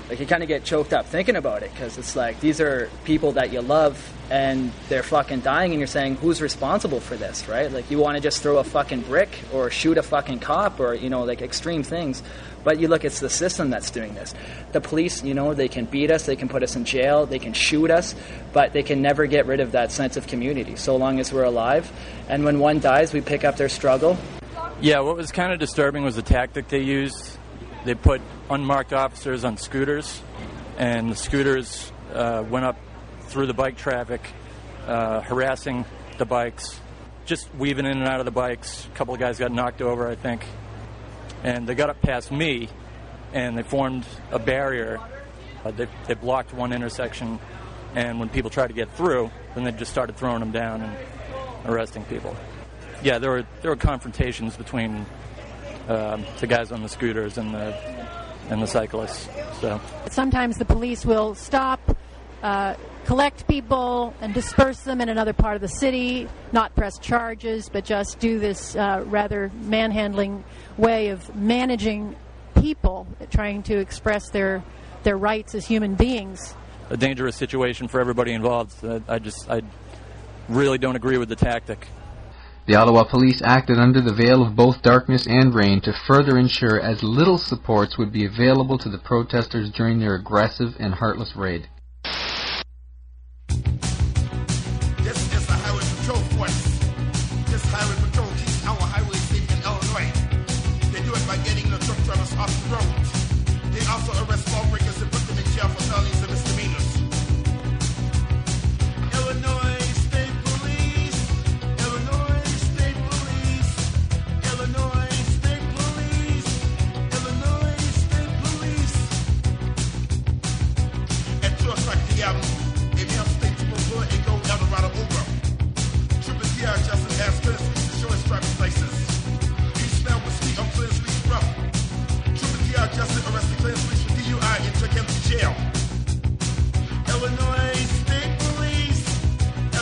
Like, you kind of get choked up thinking about it, because it's like, these are people that you love, and they're fucking dying, and you're saying, who's responsible for this, right? Like, you want to just throw a fucking brick or shoot a fucking cop or, you know, like extreme things. But you look, it's the system that's doing this. The police, you know, they can beat us, they can put us in jail, they can shoot us, but they can never get rid of that sense of community so long as we're alive. And when one dies, we pick up their struggle. Yeah, what was kind of disturbing was the tactic they used. They put unmarked officers on scooters, and the scooters uh, went up through the bike traffic, uh, harassing the bikes, just weaving in and out of the bikes. A couple of guys got knocked over, I think. And they got up past me, and they formed a barrier. Uh, they, they blocked one intersection, and when people tried to get through, then they just started throwing them down and arresting people. Yeah, there were there were confrontations between uh, the guys on the scooters and the and the cyclists. So sometimes the police will stop, uh, collect people, and disperse them in another part of the city, not press charges, but just do this uh, rather manhandling way of managing people, trying to express their their rights as human beings. A dangerous situation for everybody involved. Uh, I just I really don't agree with the tactic. The Ottawa Police acted under the veil of both darkness and rain to further ensure as little supports would be available to the protesters during their aggressive and heartless raid. This is the Highway Patrol Force. This Highway Patrol keeps our highways safe in Illinois. They do it by getting the truck drivers off the road. They also arrest lawbreakers and put them in jail for felonies and misdemeanors. Illinois State Police. Illinois State Police. Illinois State Police. Illinois State Police. At two o'clock p m, a male state trooper pulled a gold Eldorado over. Trooper T R Justin asked Clinton Street to show his driver's license. He smelled whiskey on Clinton Street's rough. Trooper T R Justin arrested Clinton Street for D U I and took him to jail. Illinois State Police.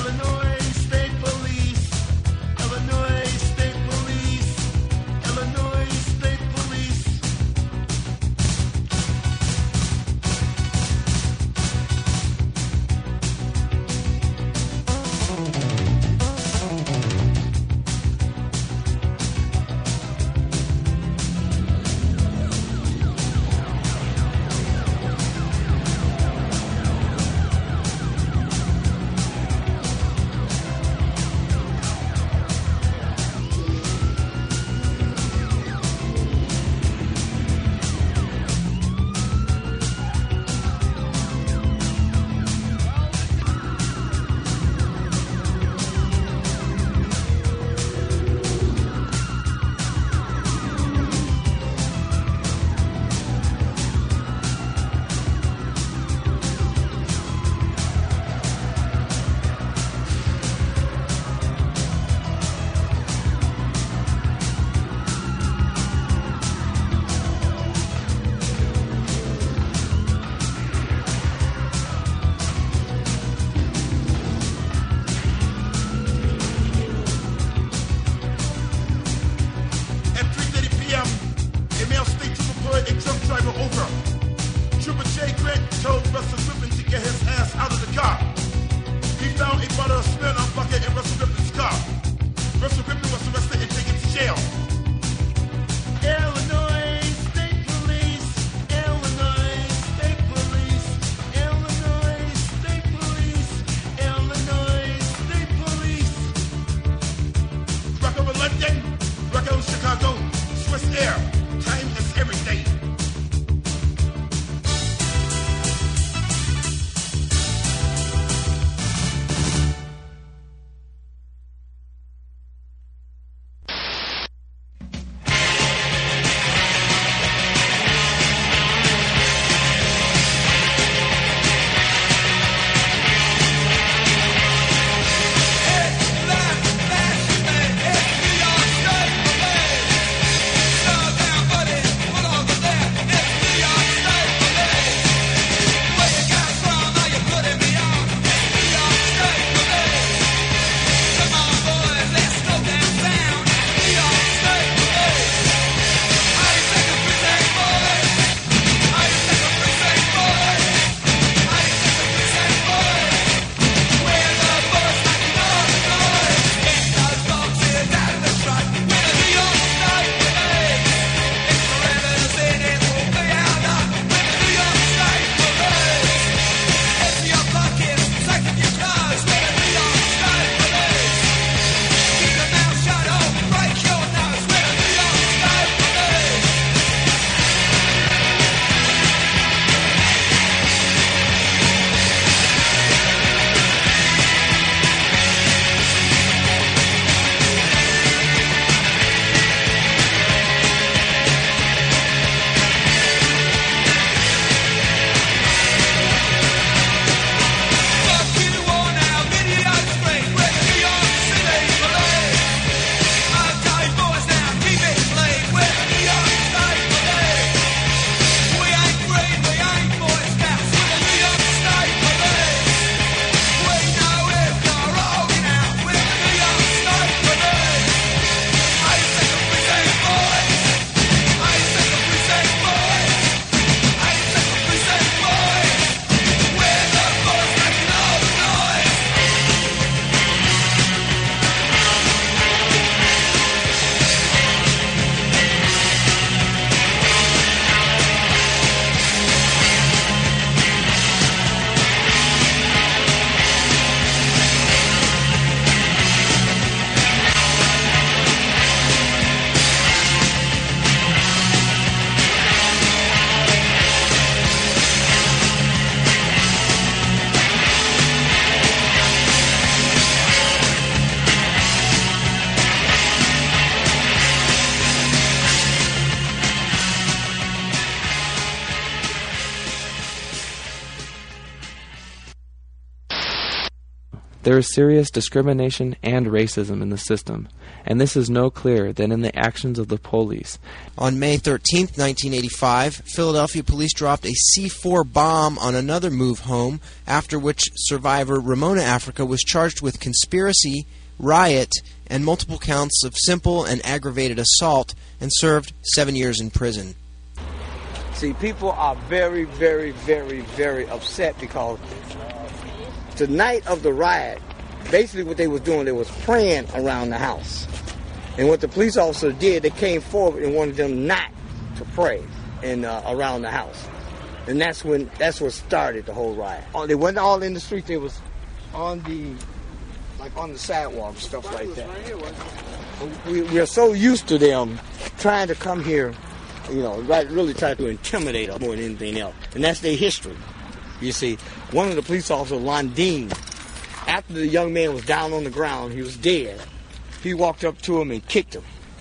There is serious discrimination and racism in the system, and this is no clearer than in the actions of the police. On May thirteenth, nineteen eighty-five, Philadelphia police dropped a C four bomb on another move home, after which survivor Ramona Africa was charged with conspiracy, riot, and multiple counts of simple and aggravated assault and served seven years in prison. See, people are very, very, very, very upset because the night of the riot, basically what they was doing, they was praying around the house. And what the police officer did, they came forward and wanted them not to pray in, uh, around the house. And that's when that's what started the whole riot. They wasn't all in the street, they was on the like on the sidewalk and stuff like that. We, we're so used to them trying to come here, you know, right, really trying to intimidate us more than anything else. And that's their history. You see, one of the police officers, Londine, after the young man was down on the ground, he was dead, he walked up to him and kicked him.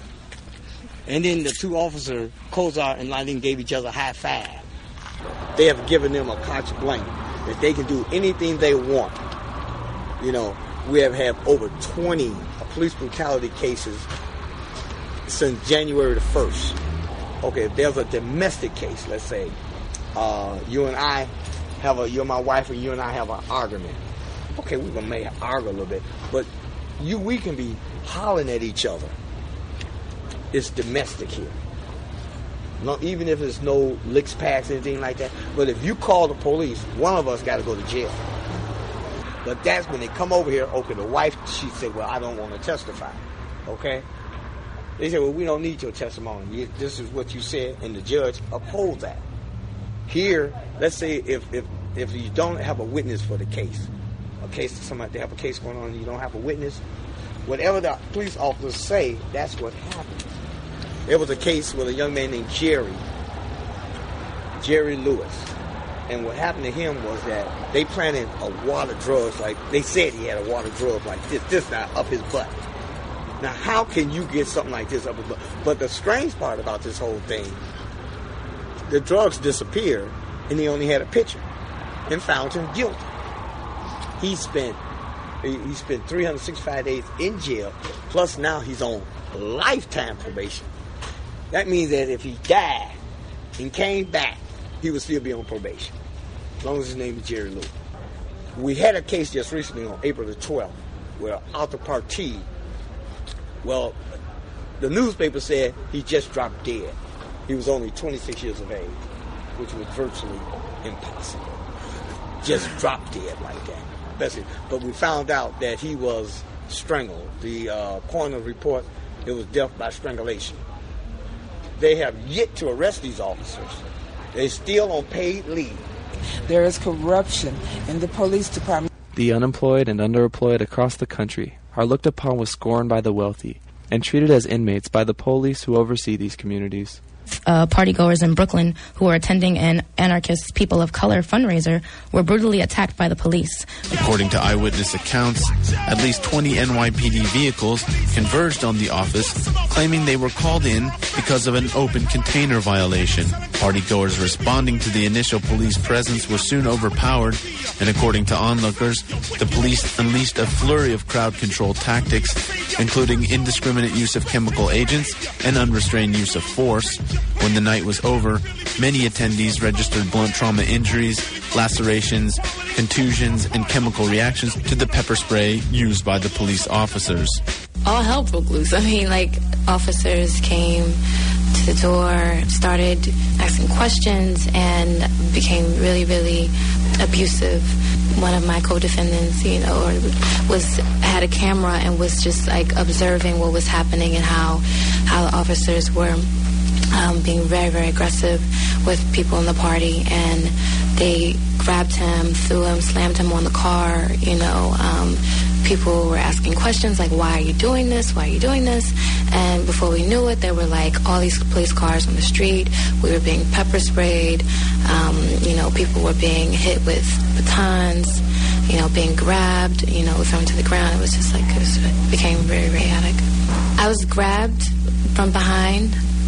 And then the two officers, Kozar and Londine, gave each other a high five. They have given them a carte blanche that they can do anything they want. You know, we have had over twenty police brutality cases since January the first. Okay, if there's a domestic case, let's say, uh, you and I have a, you're my wife and you and I have an argument. Okay, we're gonna may argue a little bit, but you, we can be hollering at each other. It's domestic here. No, even if there's no licks packs, anything like that. But if you call the police, one of us got to go to jail. But that's when they come over here. Okay, the wife, she said, well, I don't want to testify. Okay? They said, well, we don't need your testimony. This is what you said, and the judge upholds that. Here, let's say if if, if you don't have a witness for the case, a case, somebody, they have a case going on and you don't have a witness, whatever the police officers say, that's what happens. There was a case with a young man named Jerry, Jerry Lewis. And what happened to him was that they planted a wad of drugs, like they said he had a wad of drugs like this, this now up his butt. Now, how can you get something like this up his butt? But the strange part about this whole thing, the drugs disappeared, and he only had a picture, and found him guilty. He spent he spent three hundred sixty-five days in jail, plus now he's on lifetime probation. That means that if he died and came back, he would still be on probation, as long as his name is Jerry Lewis. We had a case just recently on April the twelfth where Alta Party, well, the newspaper said he just dropped dead. He was only twenty-six years of age, which was virtually impossible. Just dropped dead like that. But we found out that he was strangled. The uh, coroner report, it was death by strangulation. They have yet to arrest these officers. They're still on paid leave. There is corruption in the police department. The unemployed and underemployed across the country are looked upon with scorn by the wealthy and treated as inmates by the police who oversee these communities. Uh, partygoers in Brooklyn who were attending an anarchist People of Color fundraiser were brutally attacked by the police. According to eyewitness accounts, at least twenty N Y P D vehicles converged on the office, claiming they were called in because of an open container violation. Partygoers responding to the initial police presence were soon overpowered, and according to onlookers, the police unleashed a flurry of crowd control tactics, including indiscriminate use of chemical agents and unrestrained use of force. When the night was over, many attendees registered blunt trauma injuries, lacerations, contusions, and chemical reactions to the pepper spray used by the police officers. All hell broke loose. I mean, like, officers came to the door, started asking questions, and became really, really abusive. One of my co-defendants, you know, or was had a camera and was just like observing what was happening and how how the officers were um, being very, very aggressive with people in the party, and they grabbed him, threw him, slammed him on the car. You know, um, people were asking questions like, "Why are you doing this? Why are you doing this?" And before we knew it, there were like all these police cars on the street. We were being pepper sprayed. Um, you know, people were being hit with batons. You know, being grabbed. You know, thrown to the ground. It was just like it, was, it became very, very chaotic. I was grabbed from behind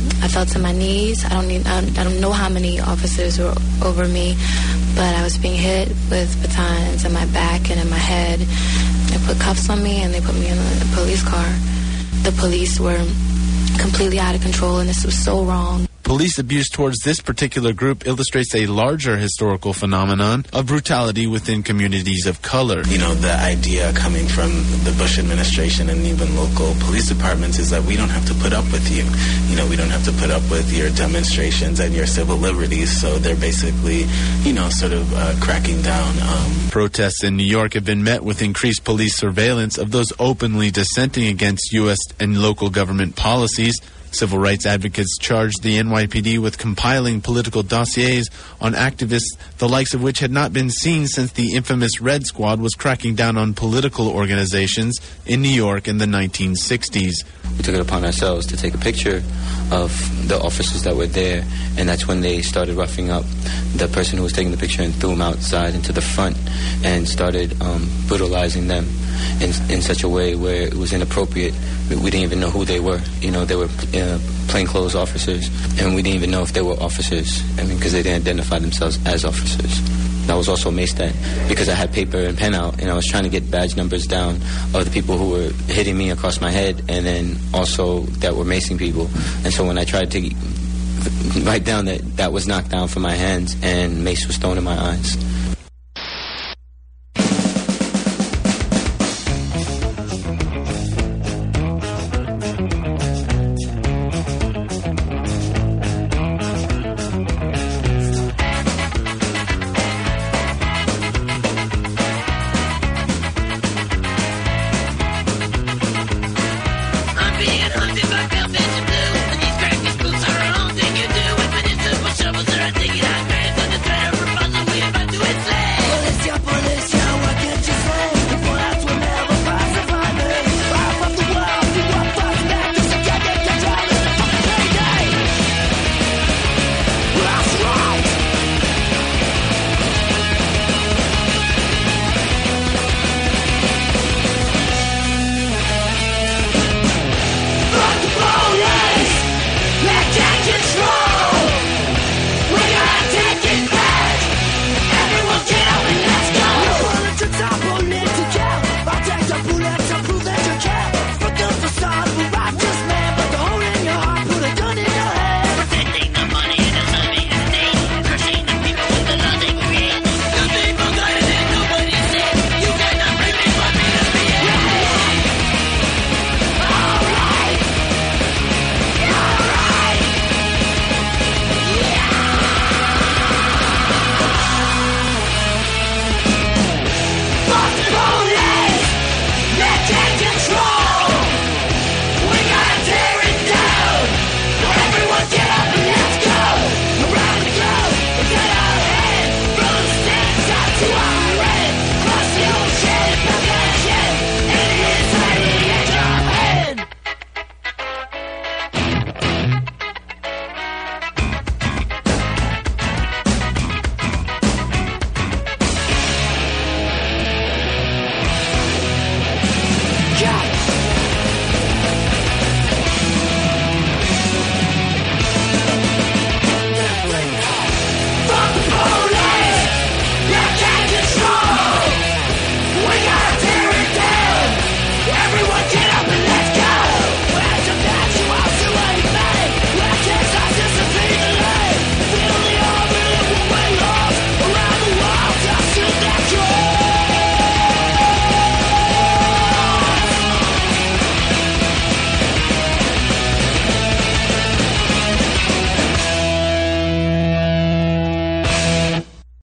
I fell to my knees. I don't need, I don't, I don't know how many officers were over me, but I was being hit with batons in my back and in my head. They put cuffs on me and they put me in a police car. The police were completely out of control, and this was so wrong. Police abuse towards this particular group illustrates a larger historical phenomenon of brutality within communities of color. You know, the idea coming from the Bush administration and even local police departments is that we don't have to put up with you. You know, we don't have to put up with your demonstrations and your civil liberties, so they're basically, you know, sort of uh, cracking down. Um. Protests in New York have been met with increased police surveillance of those openly dissenting against U S and local government policies. Civil rights advocates charged the N Y P D with compiling political dossiers on activists, the likes of which had not been seen since the infamous Red Squad was cracking down on political organizations in New York in the nineteen sixties. We took it upon ourselves to take a picture of the officers that were there, and that's when they started roughing up the person who was taking the picture and threw him outside into the front and started um, brutalizing them in, in such a way where it was inappropriate. We didn't even know who they were. You know, they were uh, plainclothes officers, and we didn't even know if they were officers. I mean, because they didn't identify themselves as officers. I was also maced at because I had paper and pen out, and I was trying to get badge numbers down of the people who were hitting me across my head, and then also that were macing people. And so when I tried to write down that that was knocked down from my hands, and mace was thrown in my eyes.